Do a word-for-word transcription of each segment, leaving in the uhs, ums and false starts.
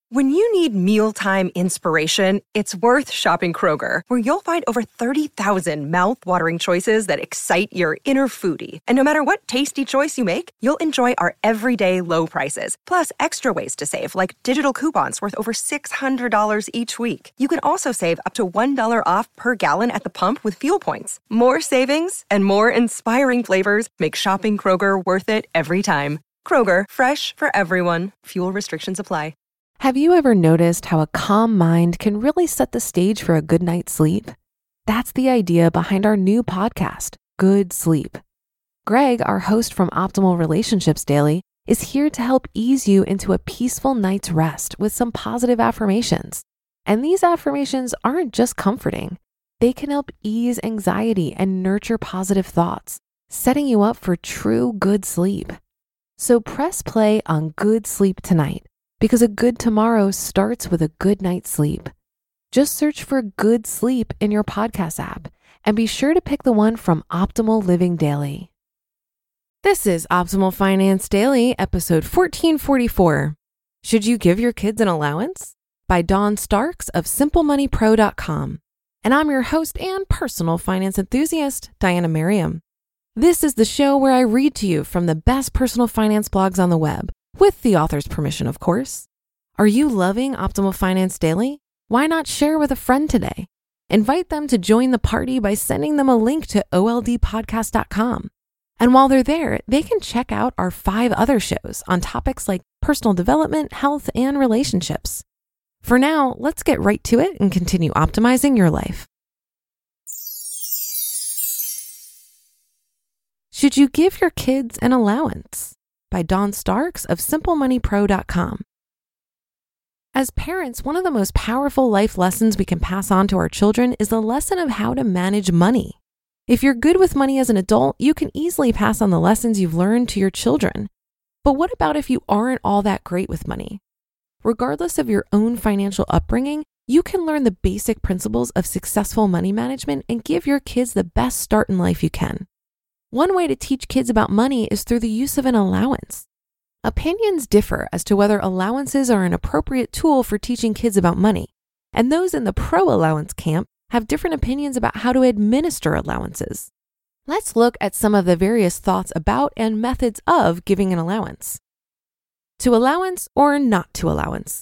When you need mealtime inspiration, it's worth shopping Kroger, where you'll find over thirty thousand mouth-watering choices that excite your inner foodie. And no matter what tasty choice you make, you'll enjoy our everyday low prices, plus extra ways to save, like digital coupons worth over six hundred dollars each week. You can also save up to one dollar off per gallon at the pump with fuel points. More savings and more inspiring flavors make shopping Kroger worth it every time. Kroger, fresh for everyone. Fuel restrictions apply. Have you ever noticed how a calm mind can really set the stage for a good night's sleep? That's the idea behind our new podcast, Good Sleep. Greg, our host from Optimal Relationships Daily, is here to help ease you into a peaceful night's rest with some positive affirmations. And these affirmations aren't just comforting. They can help ease anxiety and nurture positive thoughts, setting you up for true good sleep. So press play on Good Sleep tonight, because a good tomorrow starts with a good night's sleep. Just search for Good Sleep in your podcast app and be sure to pick the one from Optimal Living Daily. This is Optimal Finance Daily, episode fourteen forty-four. Should you give your kids an allowance? By Dawn Starks of Simple Money Pro dot com. And I'm your host and personal finance enthusiast, Diana Merriam. This is the show where I read to you from the best personal finance blogs on the web, with the author's permission, of course. Are you loving Optimal Finance Daily? Why not share with a friend today? Invite them to join the party by sending them a link to O L D podcast dot com. And while they're there, they can check out our five other shows on topics like personal development, health, and relationships. For now, let's get right to it and continue optimizing your life. Should you give your kids an allowance? By Dawn Starks of Simple Money Pro dot com. As parents, one of the most powerful life lessons we can pass on to our children is the lesson of how to manage money. If you're good with money as an adult, you can easily pass on the lessons you've learned to your children. But what about if you aren't all that great with money? Regardless of your own financial upbringing, you can learn the basic principles of successful money management and give your kids the best start in life you can. One way to teach kids about money is through the use of an allowance. Opinions differ as to whether allowances are an appropriate tool for teaching kids about money, and those in the pro-allowance camp have different opinions about how to administer allowances. Let's look at some of the various thoughts about and methods of giving an allowance. To allowance or not to allowance?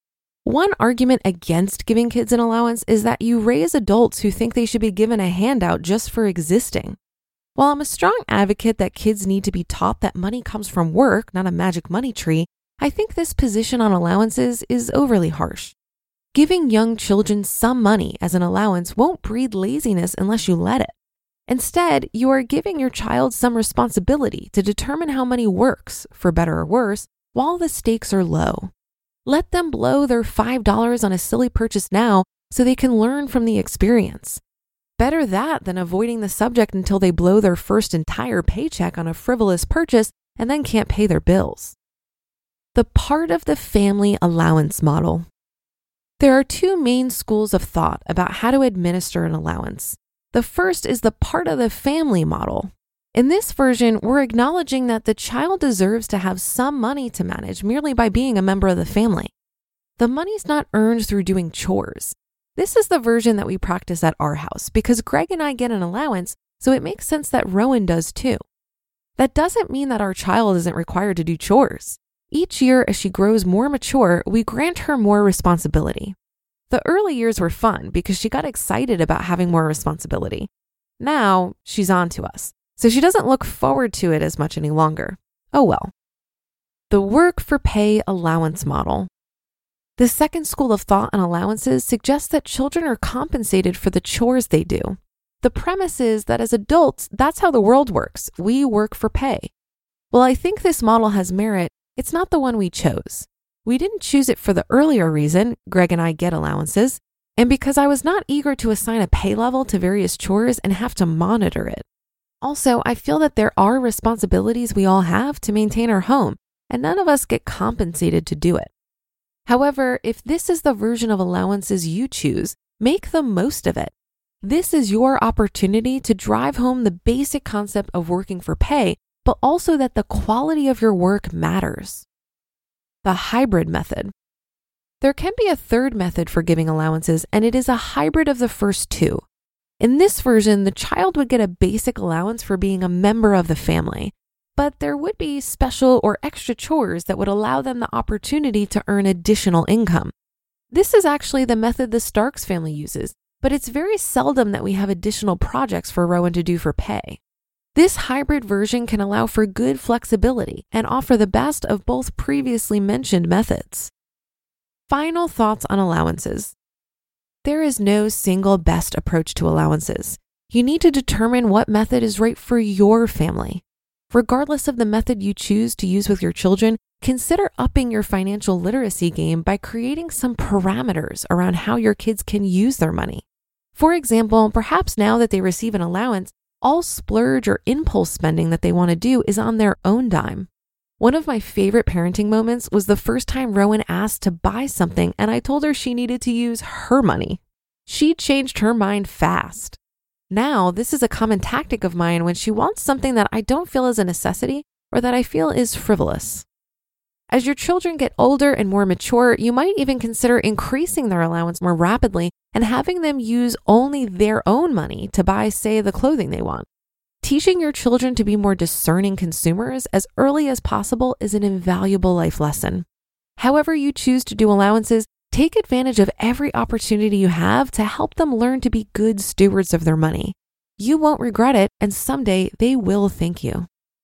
One argument against giving kids an allowance is that you raise adults who think they should be given a handout just for existing. While I'm a strong advocate that kids need to be taught that money comes from work, not a magic money tree, I think this position on allowances is overly harsh. Giving young children some money as an allowance won't breed laziness unless you let it. Instead, you are giving your child some responsibility to determine how money works, for better or worse, while the stakes are low. Let them blow their five dollars on a silly purchase now so they can learn from the experience. Better that than avoiding the subject until they blow their first entire paycheck on a frivolous purchase and then can't pay their bills. The part of the family allowance model. There are two main schools of thought about how to administer an allowance. The first is the part of the family model. In this version, we're acknowledging that the child deserves to have some money to manage merely by being a member of the family. The money's not earned through doing chores. This is the version that we practice at our house because Greg and I get an allowance, so it makes sense that Rowan does too. That doesn't mean that our child isn't required to do chores. Each year, as she grows more mature, we grant her more responsibility. The early years were fun because she got excited about having more responsibility. Now, she's on to us, so she doesn't look forward to it as much any longer. Oh well. The work for pay allowance model. The second school of thought on allowances suggests that children are compensated for the chores they do. The premise is that as adults, that's how the world works. We work for pay. While I think this model has merit, it's not the one we chose. We didn't choose it for the earlier reason, Greg and I get allowances, and because I was not eager to assign a pay level to various chores and have to monitor it. Also, I feel that there are responsibilities we all have to maintain our home, and none of us get compensated to do it. However, if this is the version of allowances you choose, make the most of it. This is your opportunity to drive home the basic concept of working for pay, but also that the quality of your work matters. The hybrid method. There can be a third method for giving allowances, and it is a hybrid of the first two. In this version, the child would get a basic allowance for being a member of the family, but there would be special or extra chores that would allow them the opportunity to earn additional income. This is actually the method the Starks family uses, but it's very seldom that we have additional projects for Rowan to do for pay. This hybrid version can allow for good flexibility and offer the best of both previously mentioned methods. Final thoughts on allowances. There is no single best approach to allowances. You need to determine what method is right for your family. Regardless of the method you choose to use with your children, consider upping your financial literacy game by creating some parameters around how your kids can use their money. For example, perhaps now that they receive an allowance, all splurge or impulse spending that they want to do is on their own dime. One of my favorite parenting moments was the first time Rowan asked to buy something and I told her she needed to use her money. She changed her mind fast. Now, this is a common tactic of mine when she wants something that I don't feel is a necessity or that I feel is frivolous. As your children get older and more mature, you might even consider increasing their allowance more rapidly and having them use only their own money to buy, say, the clothing they want. Teaching your children to be more discerning consumers as early as possible is an invaluable life lesson. However you choose to do allowances, take advantage of every opportunity you have to help them learn to be good stewards of their money. You won't regret it, and someday they will thank you.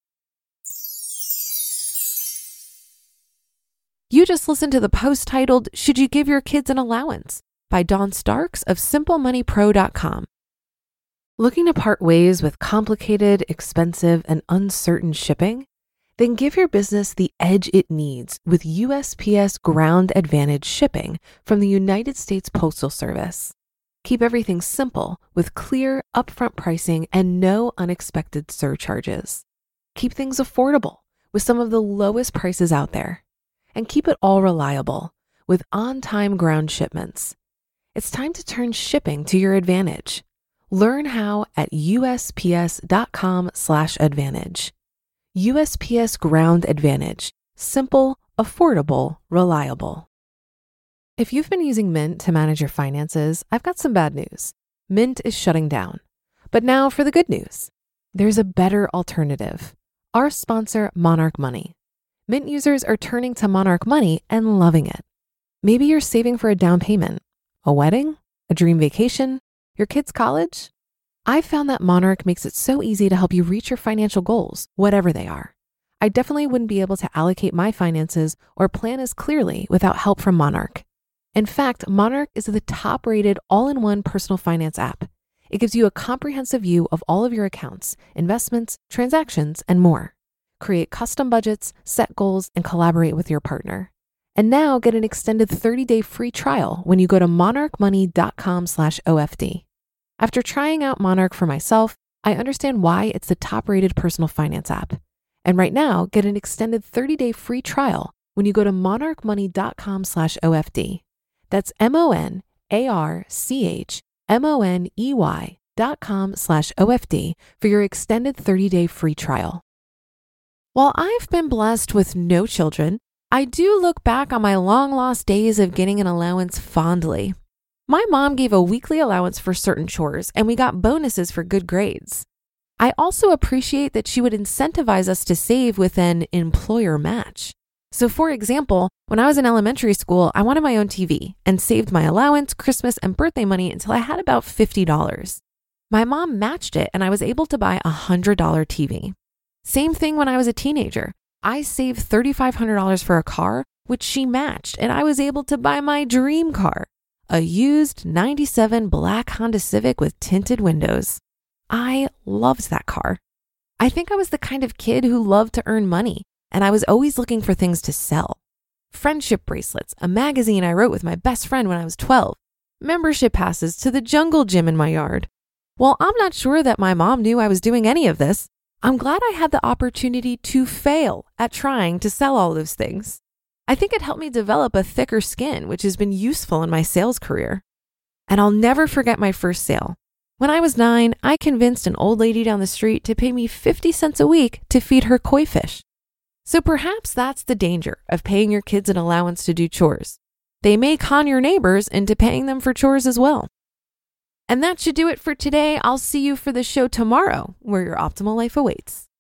You just listened to the post titled, "Should You Give Your Kids an Allowance?" by Dawn Starks of Simple Money Pro dot com. Looking to part ways with complicated, expensive, and uncertain shipping? Then give your business the edge it needs with U S P S Ground Advantage shipping from the United States Postal Service. Keep everything simple with clear, upfront pricing and no unexpected surcharges. Keep things affordable with some of the lowest prices out there. And keep it all reliable with on-time ground shipments. It's time to turn shipping to your advantage. Learn how at U S P S dot com slash advantage. U S P S Ground Advantage. Simple, affordable, reliable. If you've been using Mint to manage your finances, I've got some bad news. Mint is shutting down. But now for the good news. There's a better alternative. Our sponsor, Monarch Money. Mint users are turning to Monarch Money and loving it. Maybe you're saving for a down payment, a wedding, a dream vacation, your kids' college. I've found that Monarch makes it so easy to help you reach your financial goals, whatever they are. I definitely wouldn't be able to allocate my finances or plan as clearly without help from Monarch. In fact, Monarch is the top-rated all-in-one personal finance app. It gives you a comprehensive view of all of your accounts, investments, transactions, and more. Create custom budgets, set goals, and collaborate with your partner. And now get an extended thirty-day free trial when you go to monarch money dot com slash O F D. After trying out Monarch for myself, I understand why it's the top-rated personal finance app. And right now, get an extended thirty-day free trial when you go to monarch money dot com slash O F D. That's M-O-N-A-R-C-H M-O-N-E-Y dot com slash O F D for your extended thirty-day free trial. While I've been blessed with no children, I do look back on my long-lost days of getting an allowance fondly. My mom gave a weekly allowance for certain chores, and we got bonuses for good grades. I also appreciate that she would incentivize us to save with an employer match. So for example, when I was in elementary school, I wanted my own T V and saved my allowance, Christmas, and birthday money until I had about fifty dollars. My mom matched it, and I was able to buy a one hundred dollars T V. Same thing when I was a teenager. I saved three thousand five hundred dollars for a car, which she matched, and I was able to buy my dream car, a used ninety-seven black Honda Civic with tinted windows. I loved that car. I think I was the kind of kid who loved to earn money, and I was always looking for things to sell. Friendship bracelets, a magazine I wrote with my best friend when I was twelve, membership passes to the jungle gym in my yard. While I'm not sure that my mom knew I was doing any of this, I'm glad I had the opportunity to fail at trying to sell all those things. I think it helped me develop a thicker skin, which has been useful in my sales career. And I'll never forget my first sale. When I was nine, I convinced an old lady down the street to pay me fifty cents a week to feed her koi fish. So perhaps that's the danger of paying your kids an allowance to do chores. they may con your neighbors into paying them for chores as well. And that should do it for today. I'll see you for the show tomorrow, where your optimal life awaits.